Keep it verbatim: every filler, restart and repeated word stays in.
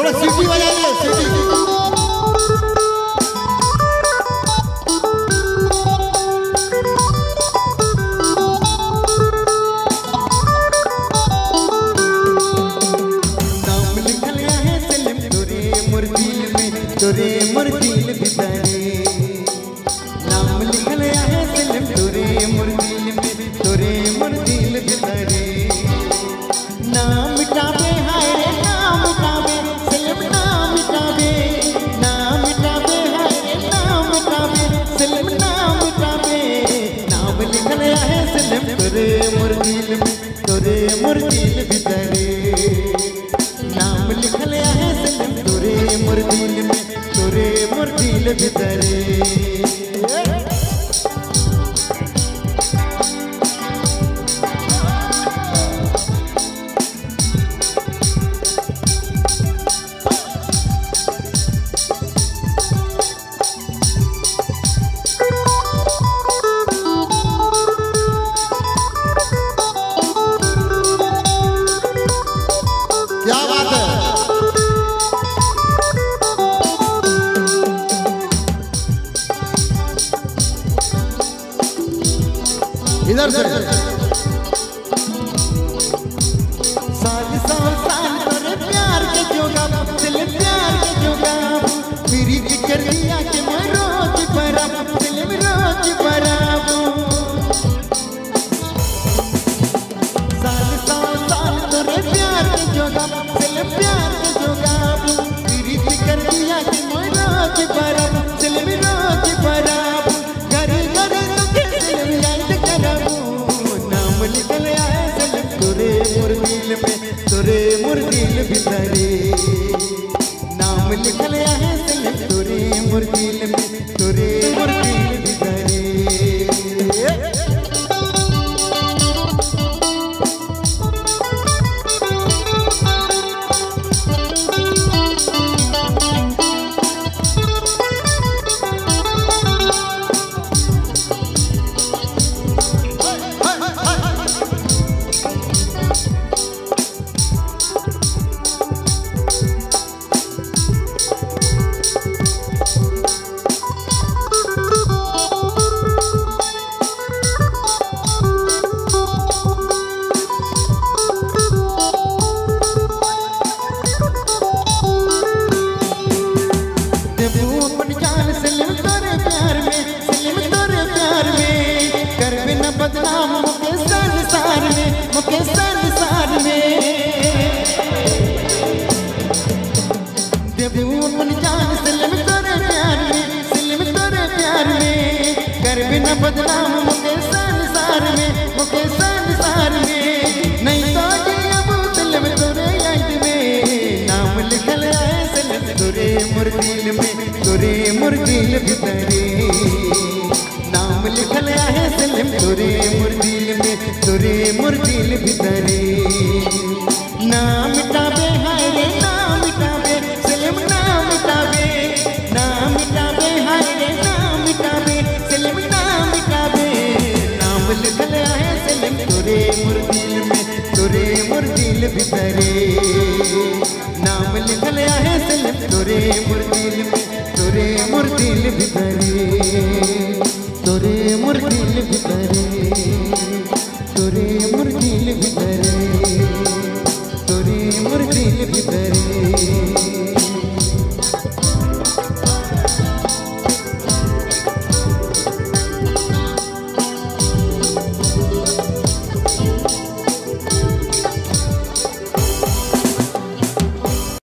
थोड़ा सीटी बजाइए सीटी। तोरे मोर दिल भितरे नाम लिखल है सिलम तोरे मोर दिल में तोरे मोर दिल भितरे नाम मिटावे हाय रे नाम मिटावे सिलम नाम मिटावे नाम मिटावे हाय रे नाम मिटावे सिलम नाम मिटावे नाम लिखल है सिलम तोरे मोर दिल में तोरे मोर दिल भितरे नाम लिखल है सिलम तोरे मोर दिल में तोरे मोर दिल भितरे। क्या बात है। इधर से साल साल साल तोरे प्यार के जोगा दिल प्यार के जोगा मेरी जिक्र दिया के मैं रोज बराब दिल में रोज बराब साल साल साल तोरे प्यार के जोगा दिल प्यार के जोगा मेरी जिक्र दिया के मैं रोज बराब दिल में रोज बराब घर घर दिल में याद कराबू नाम लिखल है सिलम तोरे मोर दिल में तोरे मोर दिल भितरे नाम लिखल है सिलम तोरे मोर दिल में तोरे मोर दिल भितरे। बदनाम मुके संसार में मुके संसार में देबू अपन जान सिलम तोरे प्यार में सिलम तोरे प्यार में कर बिना बदनाम मुके संसार में मुके संसार में नहीं तो जियब सिलम तोरे याद में नाम लिखल है सिलम तोरे मोर दिल में तोरे मोर दिल भितरे नाम लिखल है सिलम तोरे मोर दिल में तोरे मोर दिल भितरे नाम मिटावे हाय रे नाम मिटावे सिलम नाम मिटावे नाम मिटावे हाय रे नाम मिटावे सिलम नाम मिटावे नाम लिखल है सिलम तोरे मोर दिल में तोरे मोर दिल भितरे नाम लिखल है सिलम तोरे मोर दिल में तोरे मोर दिल भितरे तोरे मोर दिल भितरे तोरे मोर दिल भितरे तोरे मोर दिल भितरे।